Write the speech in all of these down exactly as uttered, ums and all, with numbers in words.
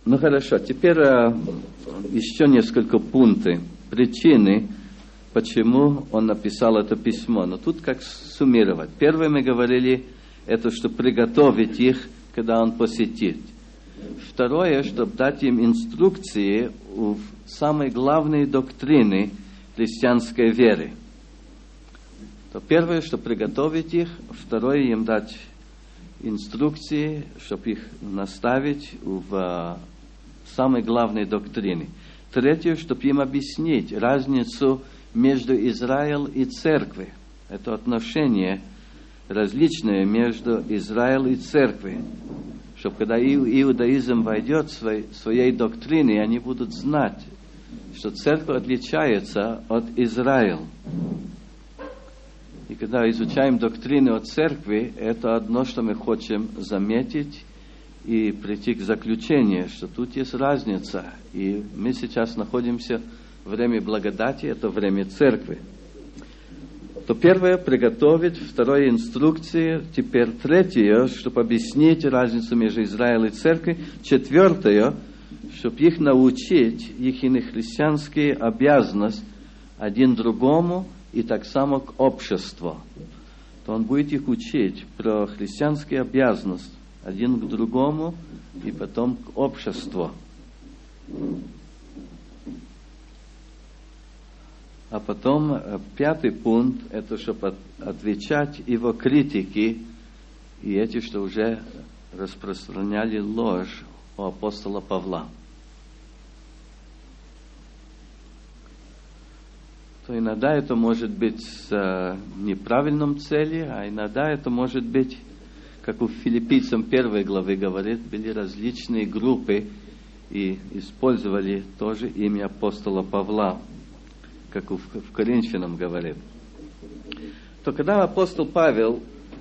Ну хорошо, теперь э, еще несколько пунктов, причины, почему он написал это письмо. Но тут как суммировать. Первое мы говорили, это чтобы приготовить их, когда он посетит. Второе, чтобы дать им инструкции в самой главной доктрины христианской веры. То первое, чтобы приготовить их. Второе, им дать инструкции, чтобы их наставить в самой главной доктрине. Третье, чтобы им объяснить разницу между Израилем и церковью. Это отношение различное между Израилем и церковью. Чтобы когда иудаизм войдет в своей, своей доктрине, они будут знать, что церковь отличается от Израиля. И когда изучаем доктрину от церкви, это одно, что мы хотим заметить и прийти к заключению, что тут есть разница. И мы сейчас находимся в время благодати, это время церкви. То первое, приготовить, второе, инструкции, теперь третье, чтобы объяснить разницу между Израилем и церковью, четвертое, чтобы их научить, их христианские обязанности один другому и так само к обществу. То он будет их учить про христианские обязанности один к другому и потом к обществу. А потом пятый пункт, это чтобы отвечать его критики, и эти, что уже распространяли ложь у апостола Павла. То иногда это может быть с неправильным целью, а иногда это может быть, как у филиппийцам первой главы говорит, были различные группы и использовали тоже имя апостола Павла, как в, в Коринфянам говорит. То когда апостол Павел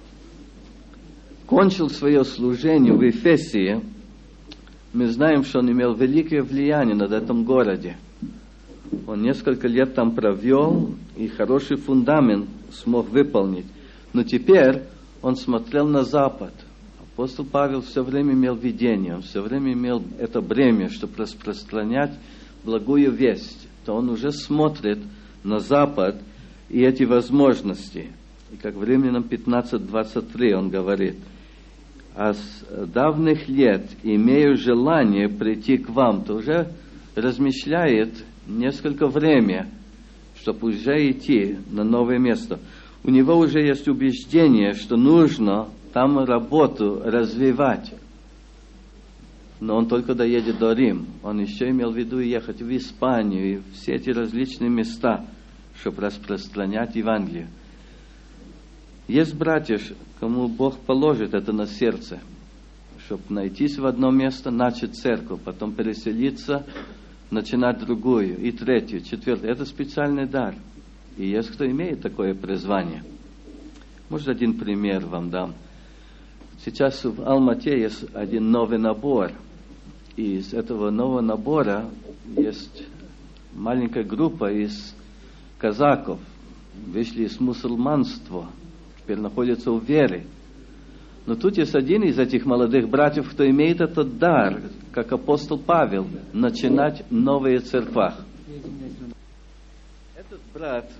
кончил свое служение в Ефесии, мы знаем, что он имел великое влияние над этим городе. Он несколько лет там провел и хороший фундамент смог выполнить. Но теперь он смотрел на запад. Апостол Павел все время имел видение, он все время имел это бремя, чтобы распространять благую весть. То он уже смотрит на запад и эти возможности. И как в Римлянам пятнадцать двадцать три он говорит: «А с давних лет имею желание прийти к вам», то уже размышляет несколько времени, чтобы уже идти на новое место. У него уже есть убеждение, что нужно там работу развивать. Но он только доедет до Рима. Он еще имел в виду ехать в Испанию и все эти различные места, чтобы распространять Евангелие. Есть братья, кому Бог положит это на сердце, чтобы найтись в одно место, начать церковь, потом переселиться, начинать другую, и третью, четвертую. Это специальный дар. И есть кто имеет такое призвание. Может, один пример вам дам. Сейчас в Алмате есть один новый набор. И из этого нового набора есть маленькая группа из казаков. Вышли из мусульманства. Теперь находятся в вере. Но тут есть один из этих молодых братьев, кто имеет этот дар, как апостол Павел, начинать новые церкви. Этот брат,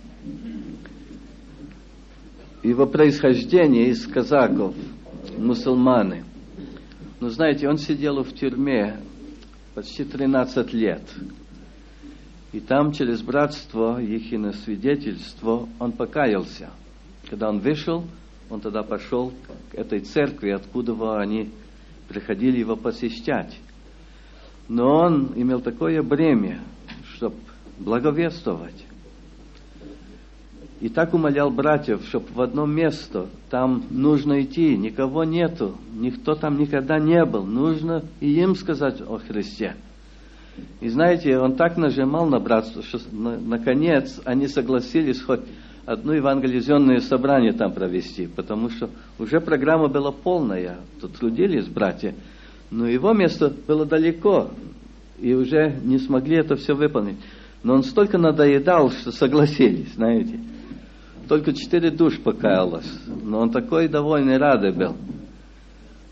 его происхождение из казаков, мусульманы. Но знаете, он сидел в тюрьме почти тринадцать лет. И там через братство, их свидетельство, он покаялся. Когда он вышел, он тогда пошел к этой церкви, откуда они приходили его посещать. Но он имел такое бремя, чтобы благовествовать. И так умолял братьев, чтобы в одно место, там нужно идти, никого нету, никто там никогда не был, нужно и им сказать о Христе. И знаете, он так нажимал на братство, что на, наконец они согласились хоть одно евангелизационное собрание там провести, потому что уже программа была полная, тут трудились братья, но его место было далеко, и уже не смогли это все выполнить. Но он столько надоедал, что согласились, знаете. Только четыре душ покаялось, но он такой довольный, радый был.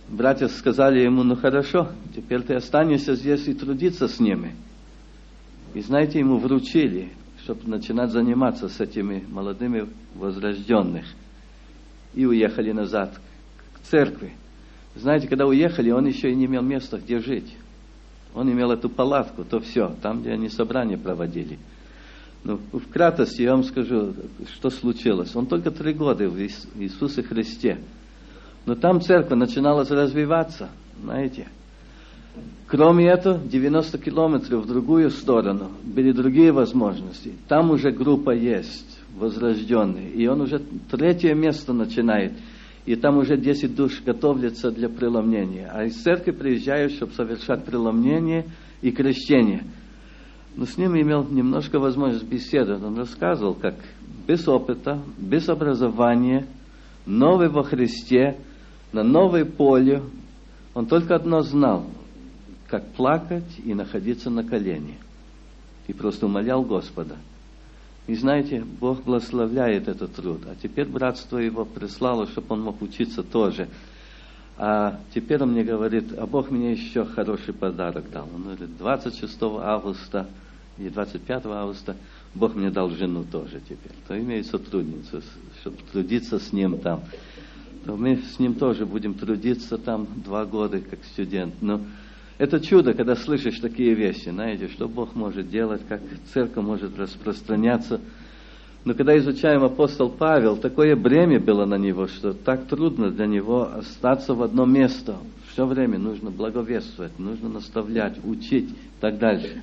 братья сказали ему: ну хорошо, теперь ты останешься здесь и трудиться с ними. И знаете, ему вручили, чтобы начинать заниматься с этими молодыми возрожденных. И уехали назад к церкви. Знаете, когда уехали, он еще и не имел места, где жить. Он имел эту палатку, то все, там, где они собрания проводили. Ну, в кратости я вам скажу, что случилось. Он только три года в Иисусе Христе. Но там церковь начинала развиваться, знаете. Кроме этого, девяносто километров в другую сторону были другие возможности. Там уже группа есть, возрожденные. И он уже третье место начинает. И там уже десять душ готовятся для преломления. А из церкви приезжают, чтобы совершать преломление и крещение. Но с ним имел немножко возможность беседовать. Он рассказывал, как без опыта, без образования, новый во Христе, на новое поле, он только одно знал, как плакать и находиться на колене. И просто умолял Господа. И знаете, Бог благословляет этот труд. А теперь братство его прислало, чтобы он мог учиться тоже. А теперь он мне говорит: а Бог мне еще хороший подарок дал. Он говорит: двадцать шестого августа и двадцать пятого августа Бог мне дал жену тоже теперь. То имеет сотрудницу, чтобы трудиться с ним там. То мы с ним тоже будем трудиться там два года, как студент. Но это чудо, когда слышишь такие вещи, знаете, что Бог может делать, как церковь может распространяться. Но когда изучаем апостол Павел, такое бремя было на него, что так трудно для него остаться в одно место. Все время нужно благовествовать, нужно наставлять, учить и так дальше.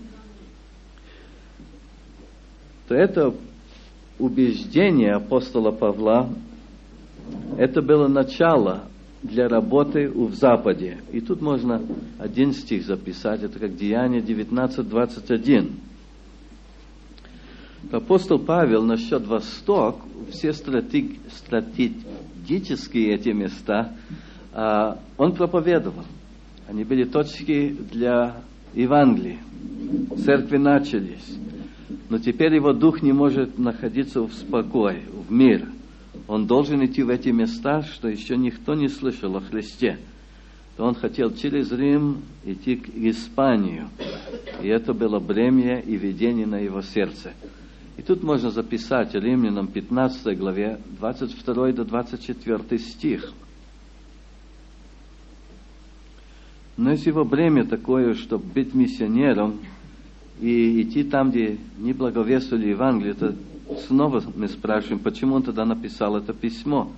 То это убеждение апостола Павла, это было начало для работы в Западе. И тут можно один стих записать, это как Деяния девятнадцать двадцать один. Апостол Павел насчет Восток, все стратег, стратегические эти места, а, он проповедовал. Они были точки для Евангелия. Церкви начались. Но теперь его дух не может находиться в спокое, в мире. Он должен идти в эти места, что еще никто не слышал о Христе. То он хотел через Рим идти к Испанию. И это было бремя и видение на его сердце. И тут можно записать Римлянам пятнадцатой главе, двадцать второй до двадцать четвёртый стих. Но если его бремя такое, чтобы быть миссионером и идти там, где не благовествовали Евангелие, то снова мы спрашиваем, почему он тогда написал это письмо?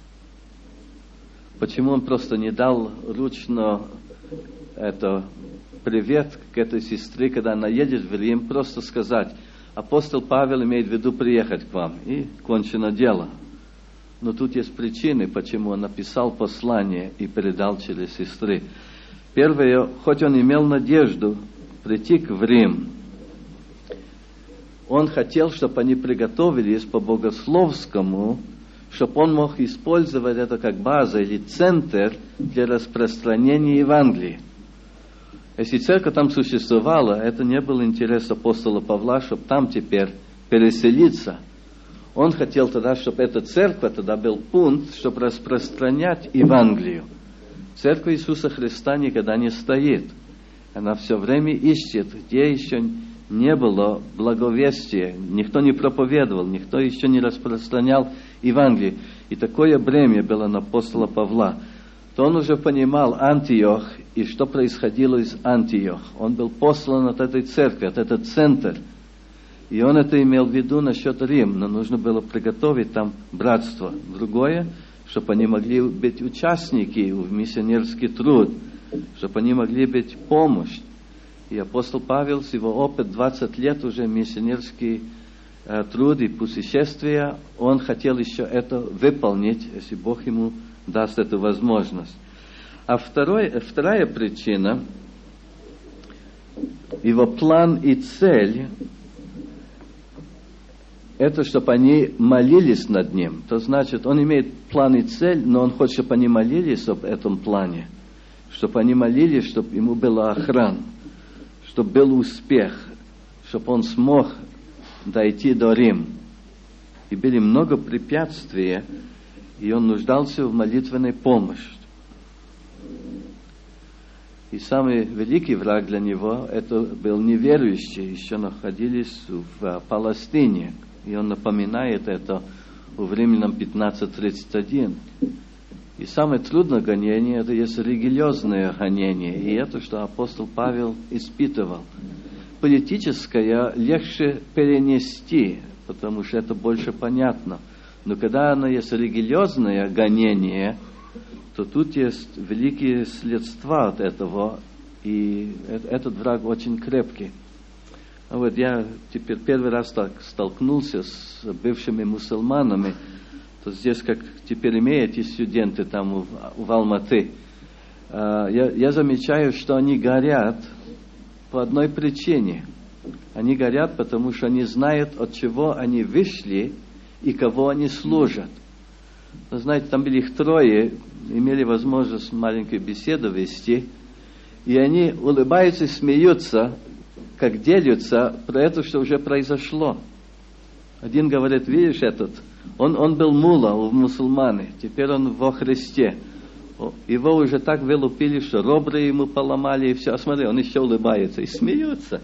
Почему он просто не дал ручно это привет к этой сестре, когда она едет в Рим, просто сказать: апостол Павел имеет в виду приехать к вам, и кончено дело. Но тут есть причины, почему он написал послание и передал через сестры. Первое, хоть он имел надежду прийти в Рим, он хотел, чтобы они приготовились по богословскому, чтобы он мог использовать это как база или центр для распространения Евангелия. Если церковь там существовала, это не был интерес апостола Павла, чтобы там теперь переселиться. Он хотел тогда, чтобы эта церковь тогда был пункт, чтобы распространять Евангелие. Церковь Иисуса Христа никогда не стоит. Она все время ищет, где еще не было благовестия, никто не проповедовал, никто еще не распространял Евангелие. И такое бремя было на апостола Павла. То он уже понимал Антиох и что происходило из Антиох. Он был послан от этой церкви, от этого центра. И он это имел в виду насчет Рима, но нужно было приготовить там братство. Другое, чтобы они могли быть участники в миссионерский труд, чтобы они могли быть помощь. И апостол Павел с его опыт двадцать лет уже миссионерский э, труд и путешествия, он хотел еще это выполнить, если Бог ему даст эту возможность. А второй, вторая причина, его план и цель, это чтобы они молились над ним. То значит, он имеет план и цель, но он хочет, чтобы они молились об этом плане. Чтобы они молились, чтобы ему была охрана, чтобы был успех, чтобы он смог дойти до Рима. И были много препятствий, и он нуждался в молитвенной помощи. И самый великий враг для него, это был неверующий, еще находились в Палестине. И он напоминает это в Римлянам пятнадцать тридцать один. И самое трудное гонение, это есть религиозное гонение. И это, что апостол Павел испытывал. Политическое легче перенести, потому что это больше понятно. Но когда оно есть религиозное гонение, то тут есть великие следства от этого, и этот враг очень крепкий. А вот я теперь первый раз так столкнулся с бывшими мусульманами, то здесь, как теперь имеют студенты там в, в Алматы, я, я замечаю, что они горят по одной причине. Они горят, потому что они знают, от чего они вышли и кого они служат. Вы знаете, там были их трое, имели возможность маленькую беседу вести, и они улыбаются и смеются, как делятся про это, что уже произошло. Один говорит: видишь этот, он, он был мулла у мусульман, теперь он во Христе. Его уже так вылупили, что ребра ему поломали, и все. А смотри, он еще улыбается и смеется.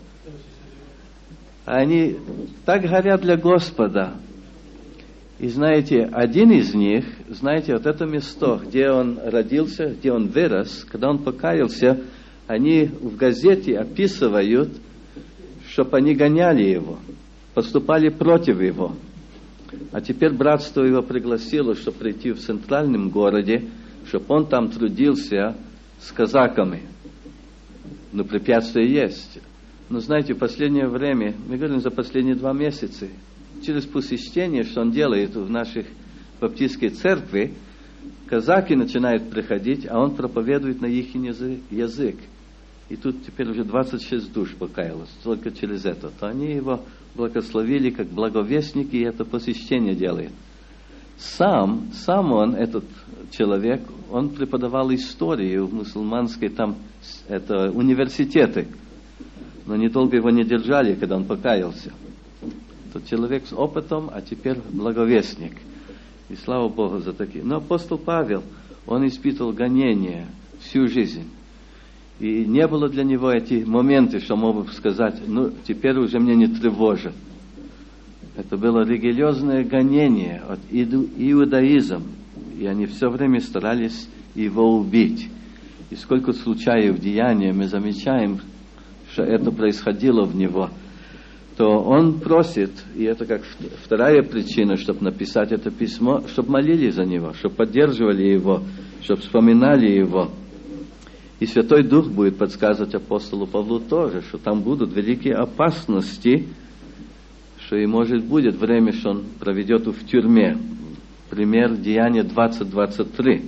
Они так горят для Господа. И знаете, один из них, знаете, вот это место, где он родился, где он вырос, когда он покаялся, они в газете описывают, чтобы они гоняли его, поступали против его. А теперь братство его пригласило, чтобы прийти в центральном городе, чтобы он там трудился с казаками. Но препятствия есть. Но знаете, в последнее время, мы говорим за последние два месяца, через посещение, что он делает в наших баптистской церкви, казаки начинают приходить, а он проповедует на их язык. И тут теперь уже двадцать шесть душ покаялось, только через это. То они его благословили как благовестники, и это посещение делает. Сам, сам он, этот человек, он преподавал историю в мусульманской там, это университеты. Но недолго его не держали, когда он покаялся. Тот человек с опытом, а теперь благовестник. И слава Богу за такие. Но апостол Павел, он испытывал гонения всю жизнь. И не было для него эти моменты, что мог бы сказать: ну, теперь уже мне не тревожит. Это было религиозное гонение от иудаизма. И они все время старались его убить. И сколько случаев в деяниях мы замечаем, что это происходило в него, то он просит, и это как вторая причина, чтобы написать это письмо, чтобы молились за него, чтобы поддерживали его, чтобы вспоминали его. И Святой Дух будет подсказывать апостолу Павлу тоже, что там будут великие опасности, что и может будет время, что он проведет в тюрьме. Пример Деяния двадцать двадцать три.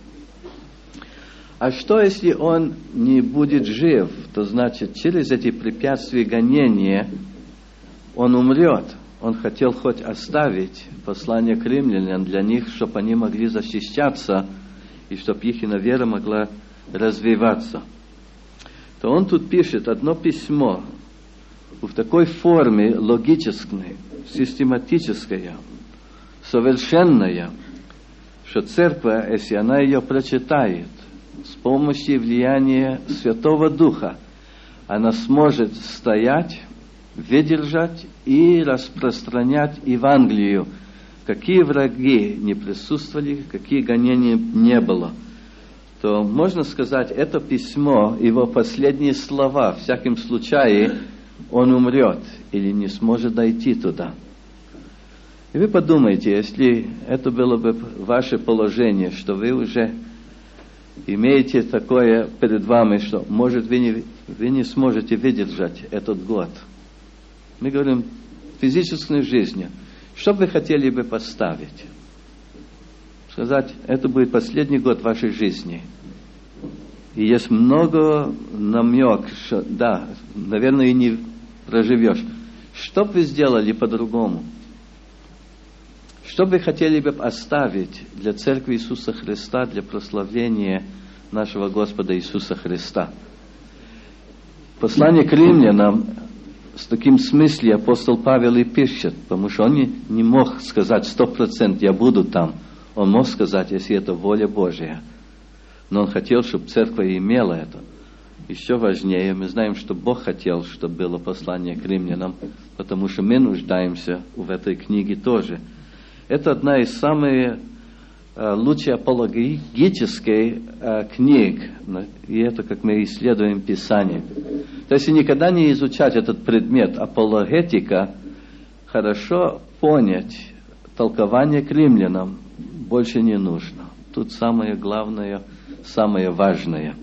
А что, если он не будет жив? То значит, через эти препятствия, гонения, он умрет. Он хотел хоть оставить послание к римлянам для них, чтобы они могли защищаться, и чтобы их вера могла развиваться. То он тут пишет одно письмо в такой форме логической, систематической, совершенная, что церковь, если она ее прочитает, с помощью влияния Святого Духа, она сможет стоять, выдержать и распространять Евангелие. Какие враги не присутствовали, какие гонения не было, то можно сказать, это письмо, его последние слова, в всяком случае, он умрет или не сможет дойти туда. И вы подумайте, если это было бы ваше положение, что вы уже имеете такое перед вами, что, может, вы не, вы не сможете выдержать этот год. Мы говорим физической жизни. Что вы хотели бы поставить? Сказать, это будет последний год вашей жизни. И есть много намек, что да, наверное, и не проживешь. Что бы вы сделали по-другому? Что бы вы хотели бы оставить для Церкви Иисуса Христа, для прославления нашего Господа Иисуса Христа? Послание к римлянам с таким смыслом апостол Павел и пишет, потому что он не, не мог сказать сто процентов я буду там. Он мог сказать, если это воля Божья. но он хотел, чтобы церковь имела это. Еще важнее, мы знаем, что Бог хотел, чтобы было послание к римлянам, потому что мы нуждаемся в этой книге тоже. Это одна из самых э, лучших апологетических э, книг, и это как мы исследуем Писание. То есть, никогда не изучать этот предмет апологетика, хорошо понять толкование к римлянам больше не нужно. Тут самое главное, самое важное.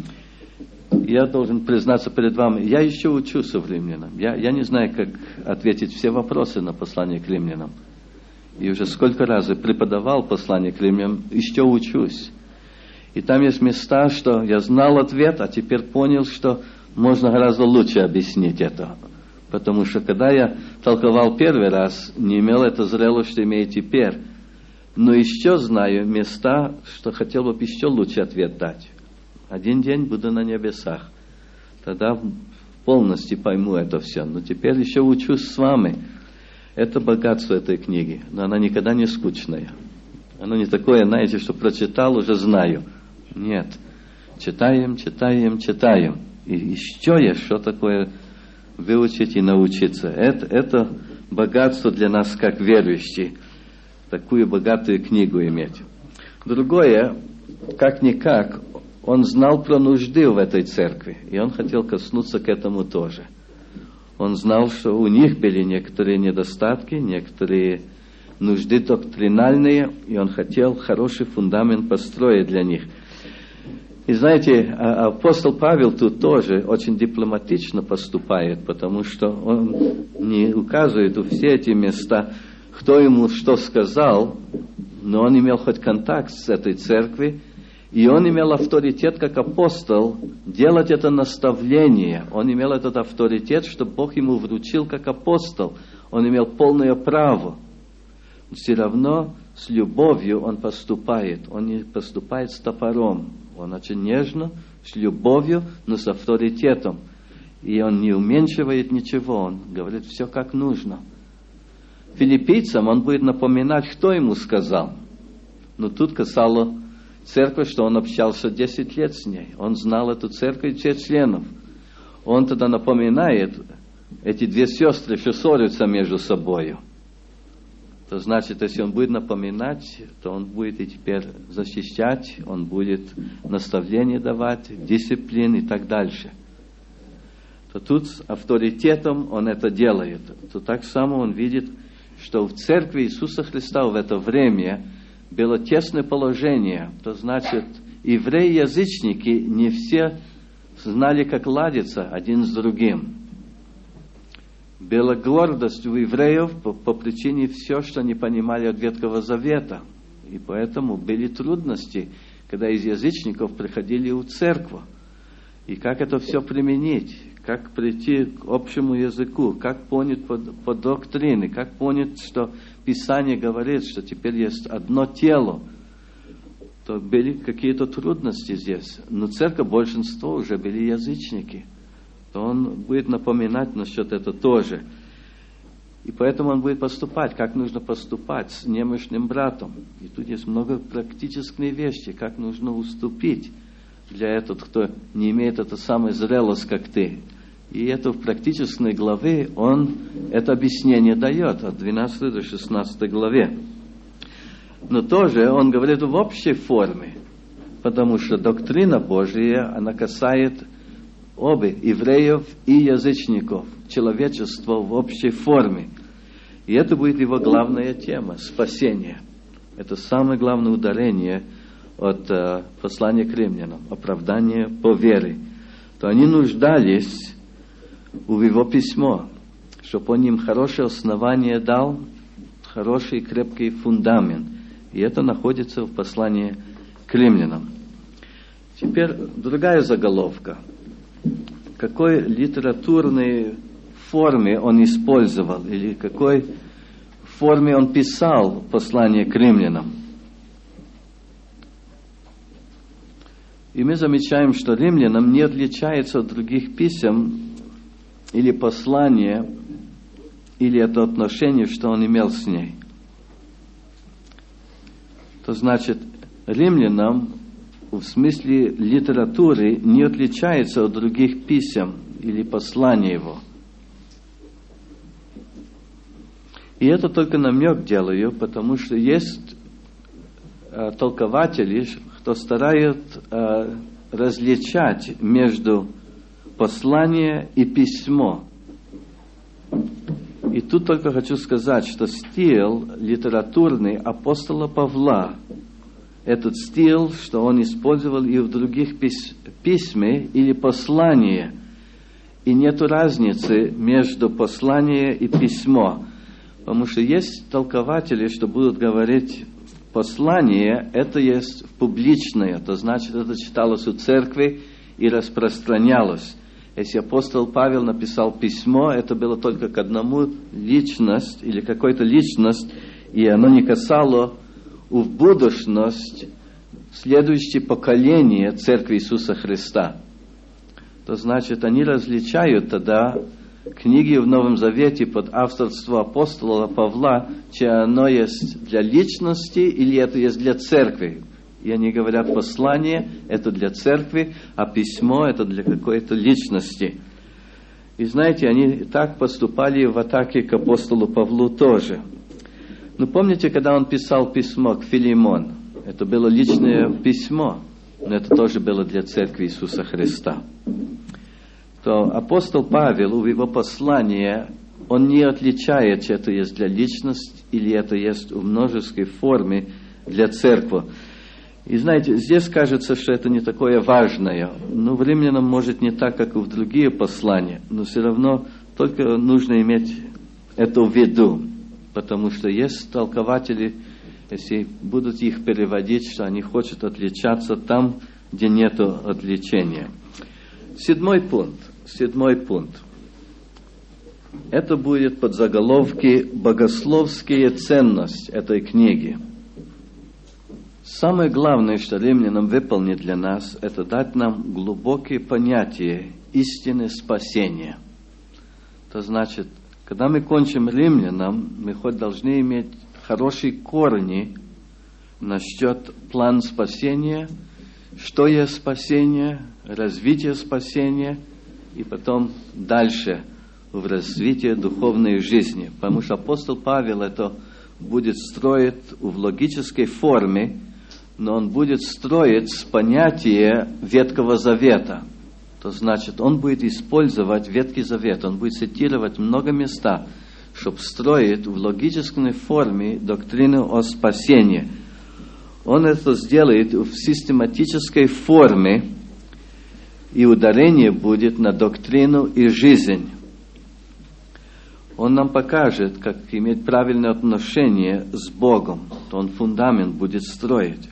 Я должен признаться перед вами, я еще учусь в римлянам. Я, я не знаю, как ответить все вопросы на послание к римлянам. И уже сколько раз я преподавал послание к римлянам, еще учусь. И там есть места, что я знал ответ, а теперь понял, что можно гораздо лучше объяснить это. Потому что когда я толковал первый раз, не имел это зрелость, что имею теперь. Но еще знаю места, что хотел бы еще лучше ответ дать. Один день буду на небесах. Тогда полностью пойму это все. Но теперь еще учусь с вами. Это богатство этой книги. Но она никогда не скучная. Оно не такое, знаете, что прочитал, уже знаю. Нет. Читаем, читаем, читаем. И еще есть, что такое выучить и научиться. Это, это богатство для нас, как верующие. Такую богатую книгу иметь. Другое, как-никак, он знал про нужды в этой церкви, и он хотел коснуться к этому тоже. Он знал, что у них были некоторые недостатки, некоторые нужды доктринальные, и он хотел хороший фундамент построить для них. И знаете, апостол Павел тут тоже очень дипломатично поступает, потому что он не указывает у все эти места, кто ему что сказал, но он имел хоть контакт с этой церковью, и он имел авторитет как апостол делать это наставление. Он имел этот авторитет, что Бог ему вручил как апостол. Он имел полное право. Но все равно с любовью он поступает. Он не поступает с топором. Он очень нежно, с любовью, но с авторитетом. И он не уменьшивает ничего. Он говорит все как нужно. Филиппийцам он будет напоминать, кто ему сказал. Но тут касало церковь, что он общался десять лет с ней. Он знал эту церковь и всех членов. Он тогда напоминает, эти две сестры, что ссорятся между собой. То значит, если он будет напоминать, то он будет и теперь защищать, он будет наставление давать, дисциплин и так дальше. То тут с авторитетом он это делает. То так само он видит, что в церкви Иисуса Христа в это время было тесное положение. То значит, евреи-язычники не все знали, как ладиться один с другим. Была гордость у евреев по, по причине все, что не понимали от Ветхого Завета. И поэтому были трудности, когда из язычников приходили в церковь. И как это все применить? Как прийти к общему языку? Как понять по, по доктрине? Как понять, что Писание говорит, что теперь есть одно тело? То были какие-то трудности здесь. Но церковь, большинство уже были язычники. То он будет напоминать насчет этого тоже. И поэтому он будет поступать, как нужно поступать с немощным братом. И тут есть много практических вещей, как нужно уступить для этого, кто не имеет это самое зрелость, как ты. И это в практической главе он это объяснение дает, от двенадцатой до шестнадцатой главе. Но тоже он говорит в общей форме, потому что доктрина Божия, она касается обе евреев и язычников, человечество в общей форме. И это будет его главная тема – спасение. Это самое главное ударение от uh, послания к римлянам, оправдание по вере. То они нуждались в его письмо, чтобы он им хорошее основание дал, хороший крепкий фундамент. И это находится в послании к римлянам. Теперь другая заголовка. Какой литературной форме он использовал, или какой форме он писал послание к римлянам. И мы замечаем, что римлянам не отличается от других писем или послания, или это отношение, что он имел с ней. То значит, римлянам в смысле литературы не отличается от других писем или посланий его. И это только намек делаю, потому что есть э, толкователи, кто старают э, различать между послание и письмо. И тут только хочу сказать, что стиль литературный апостола Павла, этот стиль, что он использовал и в других пис- письме или послании, и нет разницы между послание и письмо. Потому что есть толкователи, что будут говорить, послание это есть публичное, то значит это читалось у церкви и распространялось. Если апостол Павел написал письмо, это было только к одному личность или какой-то личность, и оно не касало в будущность следующее поколение Церкви Иисуса Христа. То значит, они различают тогда книги в Новом Завете под авторство апостола Павла, че оно есть для личности или это есть для церкви. И они говорят, послание это для церкви, а письмо это для какой-то личности. И знаете, они так поступали в атаке к апостолу Павлу тоже. Ну помните, когда он писал письмо к Филимону, это было личное письмо, но это тоже было для церкви Иисуса Христа. То апостол Павел в его послании, он не отличает, это есть для личности или это есть в множеской форме для церкви. И знаете, здесь кажется, что это не такое важное. Но в Римлянам может не так, как и в другие послания, но все равно только нужно иметь это в виду, потому что есть толкователи, если будут их переводить, что они хотят отличаться там, где нет отличения. Седьмой пункт. Седьмой пункт. Это будет под заголовки «Богословские ценности» этой книги. Самое главное, что Римлянам выполнит для нас, это дать нам глубокие понятия истины спасения. Это значит, когда мы кончим Римлянам, мы хоть должны иметь хорошие корни насчет плана спасения, что есть спасение, развитие спасения, и потом дальше в развитие духовной жизни. Потому что апостол Павел это будет строить в логической форме, но он будет строить с понятия Ветхого Завета. То значит, он будет использовать Ветхий Завет, он будет цитировать много места, чтобы строить в логической форме доктрину о спасении. Он это сделает в систематической форме, и ударение будет на доктрину и жизнь. Он нам покажет, как иметь правильное отношение с Богом, то он фундамент будет строить.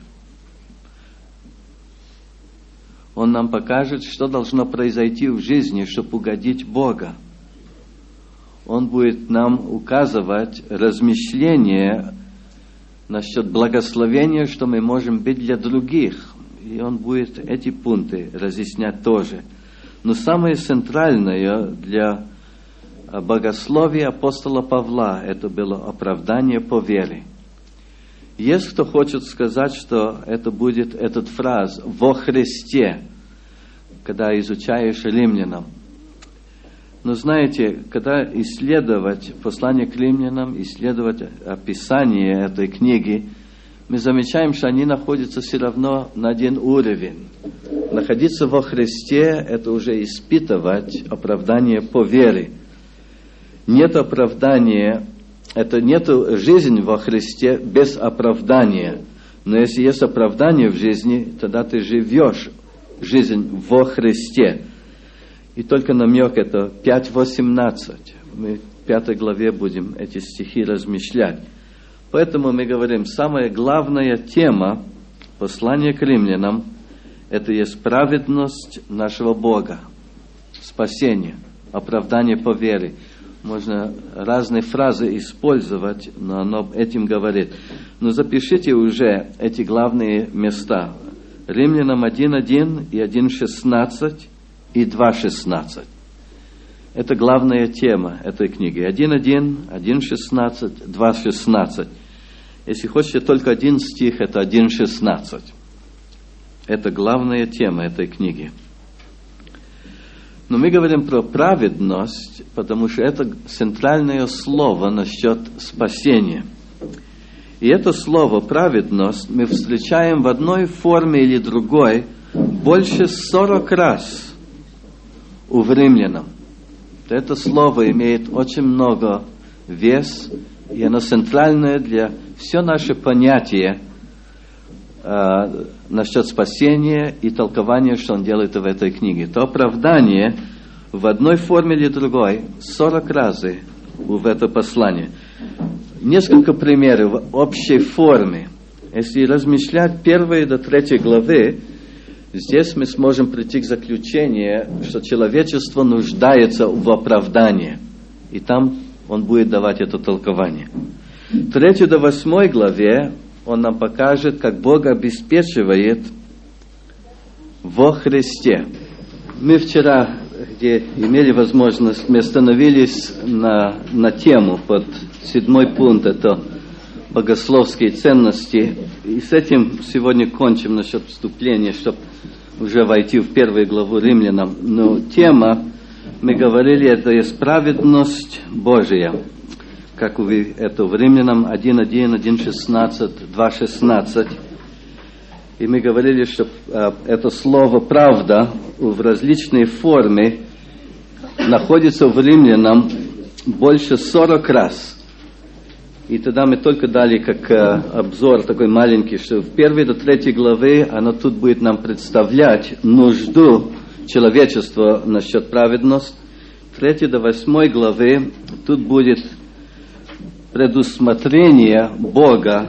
Он нам покажет, что должно произойти в жизни, чтобы угодить Бога. Он будет нам указывать размышления насчет благословения, что мы можем быть для других. И он будет эти пункты разъяснять тоже. Но самое центральное для богословия апостола Павла это было оправдание по вере. Есть кто хочет сказать, что это будет этот фраз «во Христе», когда изучаешь Римлянам. Но знаете, когда исследовать послание к Римлянам, исследовать описание этой книги, мы замечаем, что они находятся все равно на один уровень. Находиться во Христе – это уже испытывать оправдание по вере. Нет оправдания, это нет жизни во Христе без оправдания. Но если есть оправдание в жизни, тогда ты живешь жизнь во Христе. И только намек это пять восемнадцать. Мы в пятой главе будем эти стихи размышлять. Поэтому мы говорим, самая главная тема послания к Римлянам это есть праведность нашего Бога, спасение, оправдание по вере. Можно разные фразы использовать, но оно этим говорит. Но запишите уже эти главные места. Римлянам один один и один шестнадцать и два шестнадцать. Это главная тема этой книги. один один, один шестнадцать, два шестнадцать. Если хочете только один стих, это один шестнадцать. Это главная тема этой книги. Но мы говорим про праведность, потому что это центральное слово насчет спасения. И это слово «праведность» мы встречаем в одной форме или другой больше сорок раз у римлянам. Это слово имеет очень много вес, и оно центральное для все наше понятие э, насчет спасения и толкования, что он делает в этой книге. То оправдание в одной форме или другой сорок раз в это послание. Несколько примеров в общей форме. Если размышлять первой до третьей главы, здесь мы сможем прийти к заключению, что человечество нуждается в оправдании. И там он будет давать это толкование. Третьей до восьмой главе он нам покажет, как Бог обеспечивает во Христе. Мы вчера, где имели возможность, мы остановились на, на тему под седьмой пункт, это богословские ценности. И с этим сегодня кончим насчет вступления, чтобы уже войти в первую главу Римлянам. Но тема, мы говорили, это есть праведность Божия. Как вы это в Римлянам один один, один шестнадцать, два шестнадцать. И мы говорили, что э, это слово «правда» в различной форме находится в Римлянам больше сорок раз. И тогда мы только дали как э, обзор такой маленький, что в первой до третьей главы оно тут будет нам представлять нужду человечества насчет праведности. В третьей до восьмой главы тут будет предусмотрение Бога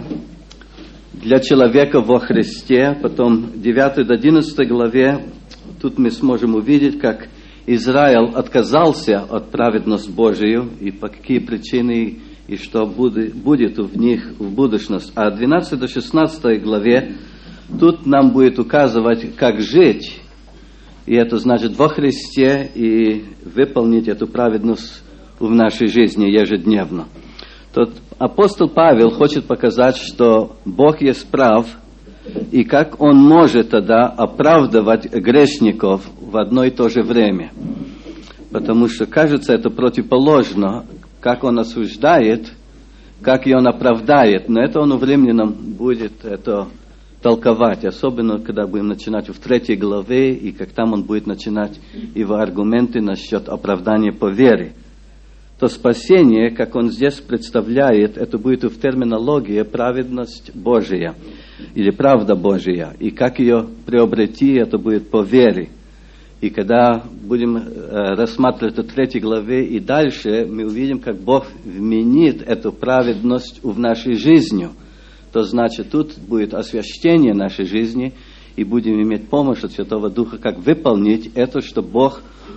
для человека во Христе. Потом в девятой до одиннадцатой главе тут мы сможем увидеть, как Израиль отказался от праведности Божию и по какие причины и что будет, будет в них в будущность. А в двенадцатой до шестнадцатой главе тут нам будет указывать, как жить, и это значит во Христе, и выполнить эту праведность в нашей жизни ежедневно. Тот апостол Павел хочет показать, что Бог есть прав, и как он может тогда оправдывать грешников в одно и то же время. Потому что, кажется, это противоположно, как он осуждает, как и он оправдает. Но это он в Римлянам будет это толковать, особенно когда будем начинать в третьей главе, и как там он будет начинать его аргументы насчет оправдания по вере. То спасение, как он здесь представляет, это будет в терминологии праведность Божия или правда Божия. И как ее приобрести, это будет по вере. И когда будем э, рассматривать в третьей главе и дальше, мы увидим, как Бог вменит эту праведность в нашей жизни. То значит, тут будет освящение нашей жизни, и будем иметь помощь от Святого Духа, как выполнить это, что Бог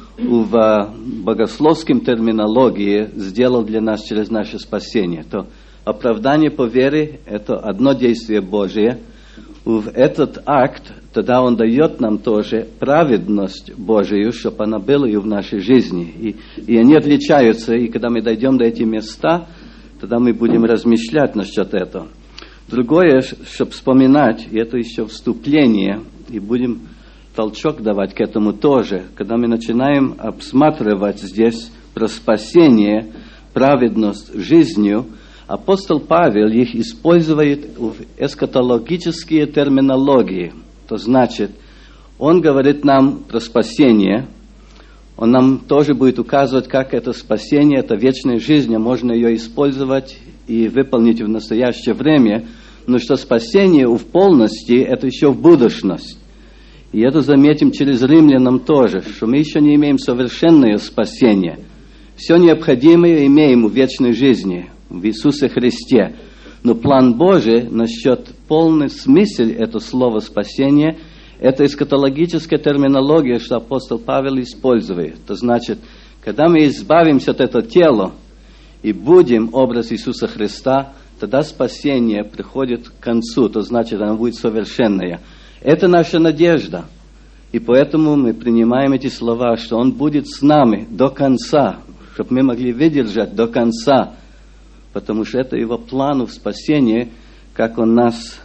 в богословском терминологии сделал для нас через наше спасение. То оправдание по вере – это одно действие Божие. В этот акт тогда Он дает нам тоже праведность Божию, чтобы она была и в нашей жизни. И, и они отличаются, и когда мы дойдем до этих места, тогда мы будем размышлять насчет этого. Другое, чтобы вспоминать, и это еще вступление, и будем толчок давать к этому тоже, когда мы начинаем обсматривать здесь про спасение, праведность жизнью, апостол Павел их использует в эскатологические терминологии. То значит, он говорит нам про спасение, он нам тоже будет указывать, как это спасение, это вечная жизнь, а можно ее использовать и выполнить в настоящее время, но что спасение в полности, это еще в будущность. И это заметим через римлянам тоже, что мы еще не имеем совершенное спасение. Все необходимое имеем в вечной жизни, в Иисусе Христе. Но план Божий насчет полный смысл этого слова спасения, это эскатологическая терминология, что апостол Павел использует. Это значит, когда мы избавимся от этого тела и будем образ Иисуса Христа, тогда спасение приходит к концу, то значит, оно будет совершенное. Это наша надежда. И поэтому мы принимаем эти слова, что Он будет с нами до конца, чтобы мы могли выдержать до конца, потому что это Его план в спасении, как Он нас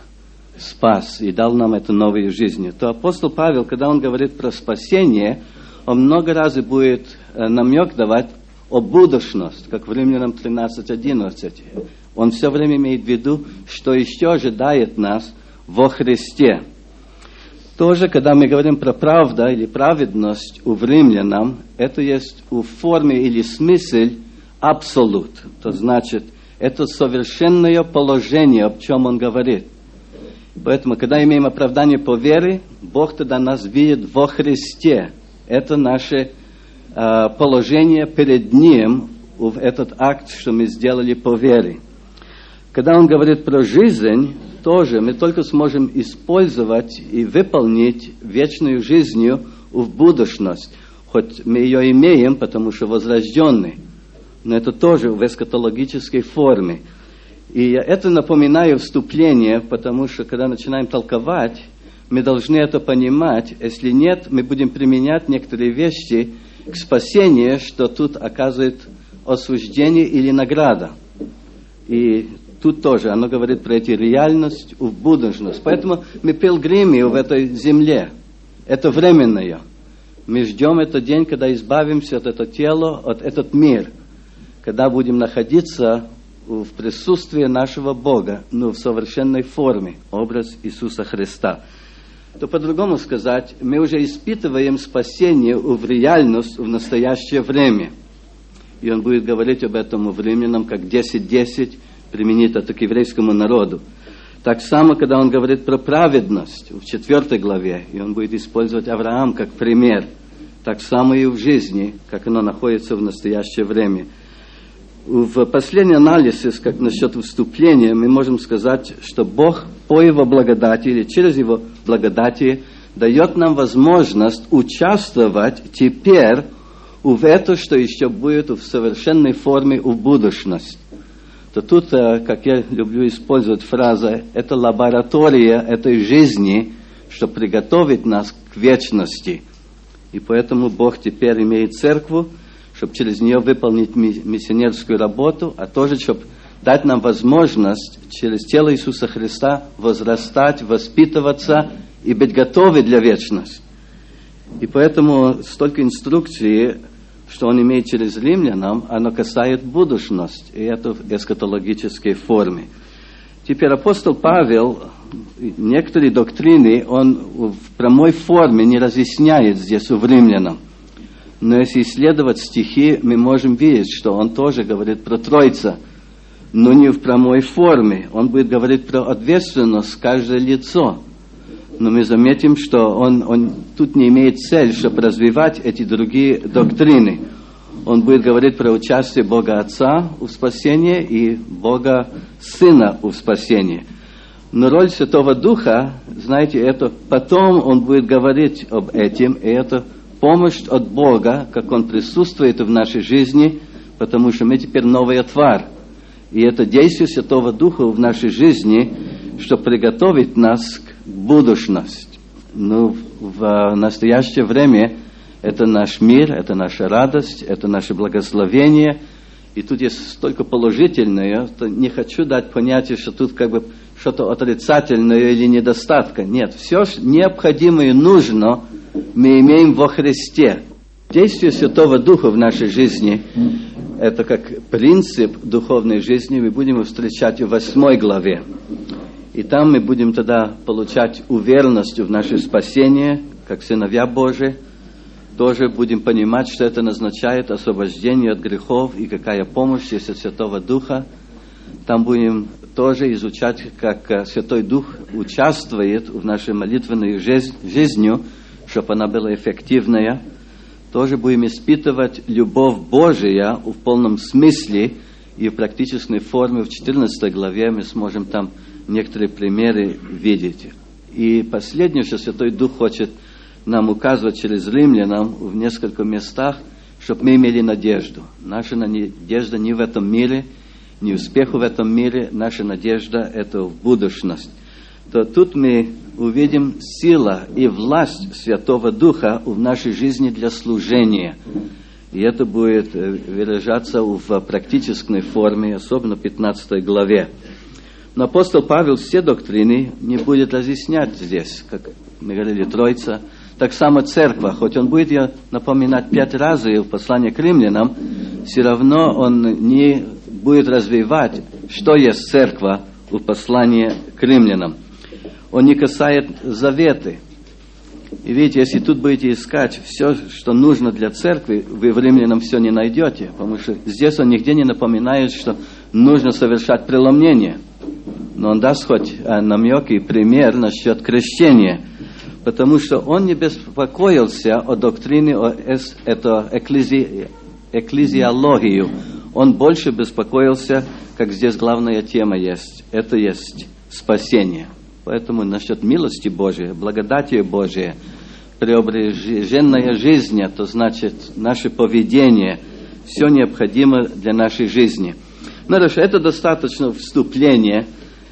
спас и дал нам эту новую жизнь, то апостол Павел, когда он говорит про спасение, он много раз будет намек давать о будущности, как в Римлянам тринадцать одиннадцать. Он все время имеет в виду, что еще ожидает нас во Христе. Тоже, когда мы говорим про правду или праведность у римлянам, это есть в форме или смысле абсолют. То значит, это совершенное положение, об чем он говорит. Поэтому, когда имеем оправдание по вере, Бог тогда нас видит во Христе. Это наше э, положение перед Ним, в этот акт, что мы сделали по вере. Когда он говорит про жизнь, тоже мы только сможем использовать и выполнить вечную жизнь в будущность. Хоть мы ее имеем, потому что возрожденны. Но это тоже в эсхатологической форме. И это напоминаю вступление, потому что когда начинаем толковать, мы должны это понимать. Если нет, мы будем применять некоторые вещи к спасению, что тут оказывает осуждение или награда. И тут тоже оно говорит про эти реальность в будущность. Поэтому мы пилгримы в этой земле. Это временное. Мы ждем этот день, когда избавимся от этого тела, от этот мир. Когда будем находиться в присутствии нашего Бога, но в совершенной форме, образ Иисуса Христа. То по-другому сказать, мы уже испытываем спасение в реальность в настоящее время. И он будет говорить об этом в Римлянам, как десять десять, применит это к еврейскому народу. Так само, когда он говорит про праведность в четвертой главе, и он будет использовать Авраам как пример, так само и в жизни, как оно находится в настоящее время. В последний анализ, как насчет вступления, мы можем сказать, что Бог по Его благодати или через Его благодати дает нам возможность участвовать теперь в это, что еще будет в совершенной форме в будущность. То тут, как я люблю использовать фразу, это лаборатория этой жизни, чтобы приготовить нас к вечности. И поэтому Бог теперь имеет церковь, чтобы через нее выполнить миссионерскую работу, а тоже, чтобы дать нам возможность через тело Иисуса Христа возрастать, воспитываться и быть готовы для вечности. И поэтому столько инструкций, что он имеет через римлянам, оно касается будущности, и это в эсхатологической форме. Теперь апостол Павел некоторые доктрины он в прямой форме не разъясняет здесь в римлянам. Но если исследовать стихи, мы можем видеть, что он тоже говорит про Тройца, но не в прямой форме. Он будет говорить про ответственность каждое лицо. Но мы заметим, что он, он тут не имеет цель, чтобы развивать эти другие доктрины. Он будет говорить про участие Бога Отца в спасении и Бога Сына в спасении. Но роль Святого Духа, знаете, это потом он будет говорить об этом, и это помощь от Бога, как Он присутствует в нашей жизни, потому что мы теперь новая тварь. И это действие Святого Духа в нашей жизни, чтобы приготовить нас к будущности. Но в настоящее время это наш мир, это наша радость, это наше благословение. И тут есть столько положительное, что не хочу дать понятие, что тут как бы что-то отрицательное или недостатка. Нет, все необходимое и нужно мы имеем во Христе. Действие Святого Духа в нашей жизни – это как принцип духовной жизни, мы будем встречать в восьмой главе. И там мы будем тогда получать уверенность в наше спасение, как сыновья Божии. Тоже будем понимать, что это назначает освобождение от грехов и какая помощь есть от Святого Духа. Там будем тоже изучать, как Святой Дух участвует в нашей молитвенной жизни, чтобы она была эффективная. Тоже будем испытывать любовь Божия в полном смысле и в практической форме. В четырнадцатой главе мы сможем там некоторые примеры видеть. И последнее, что Святой Дух хочет нам указывать через римлянам в нескольких местах, чтобы мы имели надежду. Наша надежда не в этом мире, не успех в этом мире, наша надежда – это в будущность. То тут мы увидим сила и власть Святого Духа в нашей жизни для служения. И это будет выражаться в практической форме, особенно в пятнадцатой главе. Но апостол Павел все доктрины не будет разъяснять здесь, как мы говорили, Троица. Так само церковь, хоть он будет ее напоминать пять раз в послании к римлянам, все равно он не будет развивать, что есть церковь в послании к римлянам. Он не касает заветы. И видите, если тут будете искать все, что нужно для церкви, вы в римлянам все не найдете, потому что здесь он нигде не напоминает, что нужно совершать преломление. Но он даст хоть намек и пример насчет крещения, потому что он не беспокоился о доктрине, о эс, это экклези, экклезиологию. Он больше беспокоился, как здесь главная тема есть, это есть спасение. Поэтому насчет милости Божией, благодати Божией, преображенная жизнь, то значит наше поведение, все необходимо для нашей жизни. Ну, хорошо, это достаточно вступления.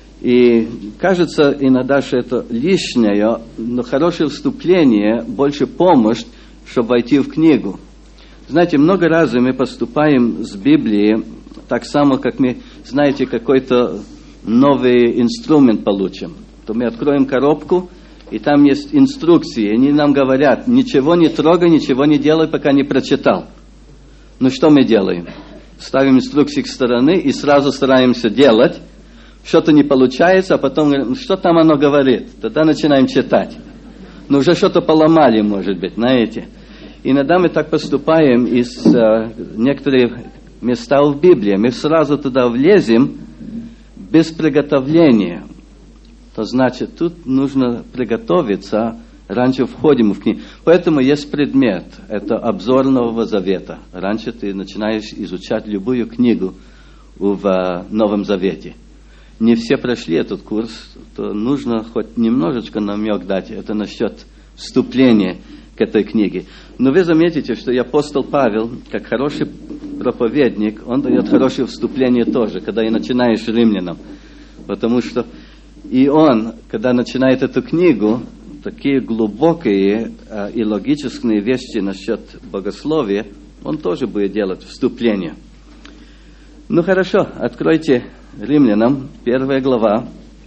И кажется иногда, что это лишнее, но хорошее вступление больше помощь, чтобы войти в книгу. Знаете, много раз мы поступаем с Библией так само, как мы, знаете, какой-то новый инструмент получим. То мы откроем коробку, и там есть инструкции. Они нам говорят, ничего не трогай, ничего не делай, пока не прочитал. Ну что мы делаем? Ставим инструкции к стороне и сразу стараемся делать. Что-то не получается, а потом говорим, что там оно говорит? Тогда начинаем читать. Но уже что-то поломали, может быть, знаете. Иногда мы так поступаем из э, некоторых места в Библии. Мы сразу туда влезем без приготовления. То значит, тут нужно приготовиться, раньше входим в книгу. Поэтому есть предмет, это обзор Нового Завета. Раньше ты начинаешь изучать любую книгу в э, Новом Завете. Не все прошли этот курс, то нужно хоть немножечко намек дать. Это насчет вступления к этой книге. Но вы заметите, что и апостол Павел, как хороший проповедник, он дает хорошее вступление тоже, когда и начинаешь римлянам. Потому что и он, когда начинает эту книгу, такие глубокие э, и логические вещи насчет богословия, он тоже будет делать вступление. Ну хорошо, откройте Римлянам, первая глава.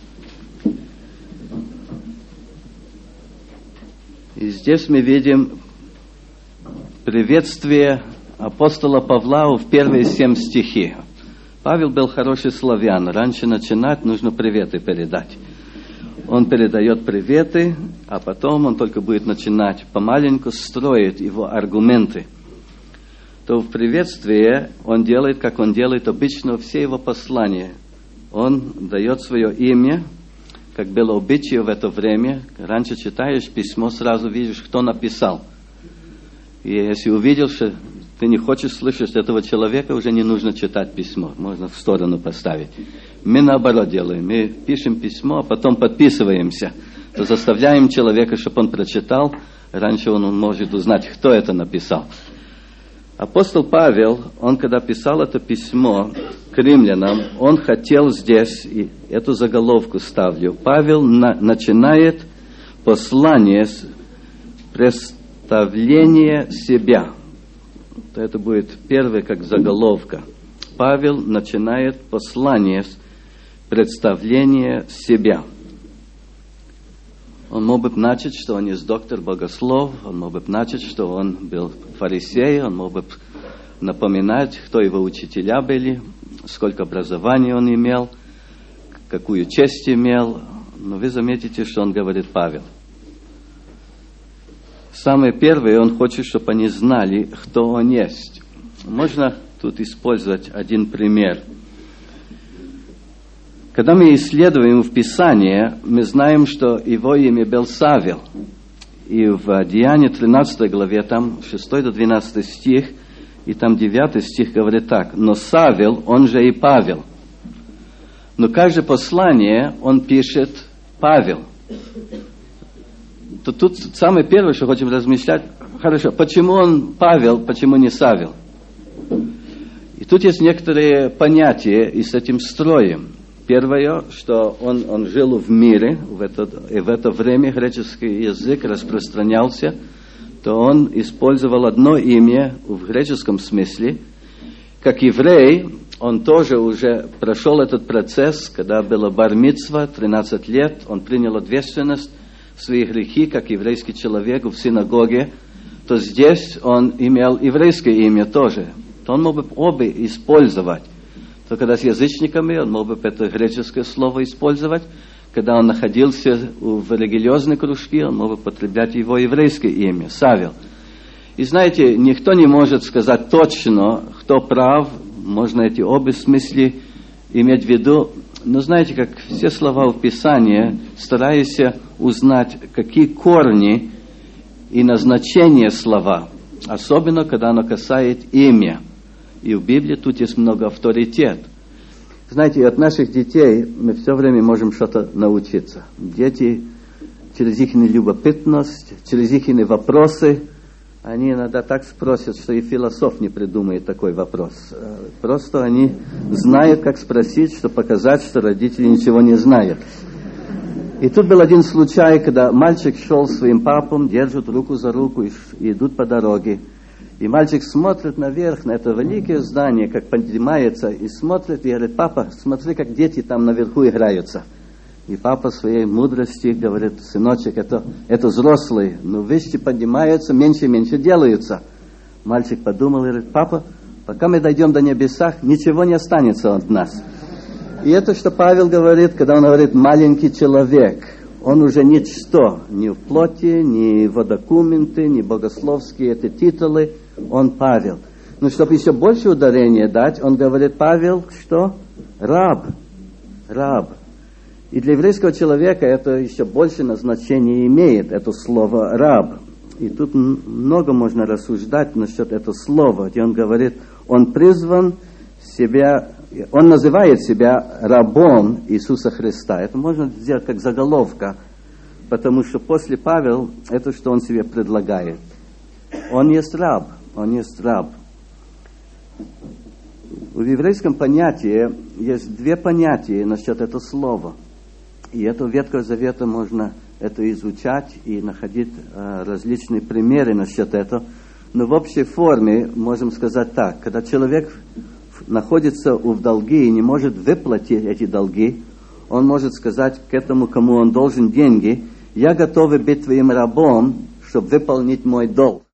И здесь мы видим приветствие апостола Павла в первые семь стихи. Павел был хороший славян. Раньше начинать нужно приветы передать. Он передает приветы, а потом он только будет начинать помаленьку строить его аргументы. То в приветствии он делает, как он делает обычно все его послания. Он дает свое имя, как было обычай в это время. Раньше читаешь письмо, сразу видишь, кто написал. И если увидел, что ты не хочешь слышать этого человека, уже не нужно читать письмо. Можно в сторону поставить. Мы наоборот делаем. Мы пишем письмо, а потом подписываемся. То заставляем человека, чтобы он прочитал. Раньше он может узнать, кто это написал. Апостол Павел, он когда писал это письмо к римлянам, он хотел здесь, и эту заголовку ставлю, Павел на, начинает послание с представления себя. Это будет первое как заголовка. Павел начинает послание с представления себя. Он мог бы начать, что он есть доктор богослов, он мог бы начать, что он был фарисей, он мог бы напоминать, кто его учителя были, сколько образования он имел, какую честь имел. Но вы заметите, что он говорит Павел. Самое первое, он хочет, чтобы они знали, кто он есть. Можно тут использовать один пример. Когда мы исследуем в Писании, мы знаем, что его имя был Савел. И в Деянии тринадцатой главе, там шестой до двенадцатый стих, и там девятый стих говорит так. Но Савел, он же и Павел. Но каждое послание он пишет Павел. То тут самое первое, что хотим размышлять, хорошо, почему он Павел, почему не Савел? И тут есть некоторые понятия, и с этим строим. Первое, что он, он жил в мире, в это, и в это время греческий язык распространялся, то он использовал одно имя в греческом смысле. Как еврей, он тоже уже прошел этот процесс, когда было бар-мицва, тринадцать лет, он принял ответственность в свои грехи, как еврейский человек в синагоге, то здесь он имел еврейское имя тоже. То он мог бы обе использовать. То когда с язычниками, он мог бы это греческое слово использовать. Когда он находился в религиозной кружке, он мог бы употреблять его еврейское имя, Савел. И знаете, никто не может сказать точно, кто прав, можно эти обе смыслы иметь в виду. Но знаете, как все слова в Писании, стараясь узнать, какие корни и назначение слова, особенно когда оно касается имя. И в Библии тут есть много авторитет. Знаете, от наших детей мы все время можем что-то научиться. Дети через их любопытность, через их вопросы, они иногда так спросят, что и философ не придумает такой вопрос. Просто они знают, как спросить, чтобы показать, что родители ничего не знают. И тут был один случай, когда мальчик шел с своим папом, держат руку за руку и, и идут по дороге. И мальчик смотрит наверх, на это великое здание, как поднимается, и смотрит, и говорит: папа, смотри, как дети там наверху играются. И папа в своей мудрости говорит: сыночек, это, это взрослые, но вещи поднимаются, меньше и меньше делаются. Мальчик подумал и говорит: папа, пока мы дойдем до небесах, ничего не останется от нас. И это, что Павел говорит, когда он говорит «маленький человек», он уже ничто, ни в плоти, ни в документы, ни богословские эти титулы, он Павел. Но чтобы еще больше ударения дать, он говорит: Павел, что? Раб. Раб. И для еврейского человека это еще больше назначение имеет, это слово «раб». И тут много можно рассуждать насчет этого слова, где он говорит, он призван себя, он называет себя рабом Иисуса Христа. Это можно сделать как заголовка, потому что после Павел, это что он себе предлагает. Он есть раб, он есть раб. В еврейском понятии есть две понятия насчет этого слова. И это в Ветхого Завета можно это изучать и находить э, различные примеры насчет этого. Но в общей форме можем сказать так. Когда человек находится в долги и не может выплатить эти долги, он может сказать к этому, кому он должен деньги: я готов быть твоим рабом, чтобы выполнить мой долг.